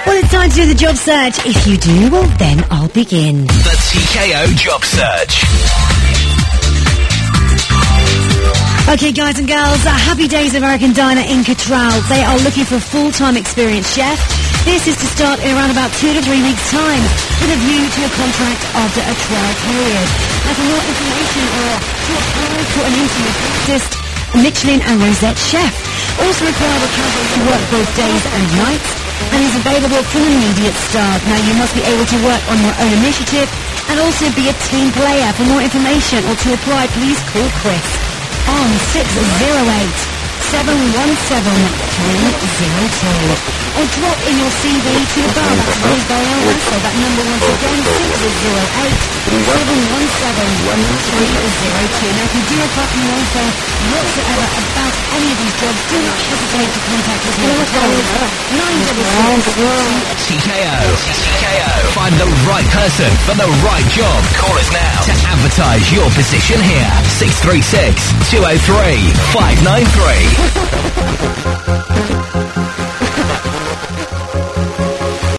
Well, it's time to do the job search. If you do, well, then I'll begin. The TKO Job Search. Okay, guys and girls, Happy Days American Diner in Cottrell. They are looking for a full-time experienced chef. This is to start in around about 2 to 3 weeks' time, with a view to a contract after a trial period. Now, for more information or to apply for an interview, assist Michelin and Rosette chef. Also require a candidate to work both days and nights, and is available for an immediate start. Now, you must be able to work on your own initiative and also be a team player. For more information or to apply, please call Chris on 608-717-302. Or drop in your CV to the bar. That's Rose Barrel. So that number once again, 608-717-302. Now, if you do have any info whatsoever about any of these jobs, do not hesitate to contact us. 966-TKO. Find the right person for the right job. Call us now to advertise your position here. 636-203-593.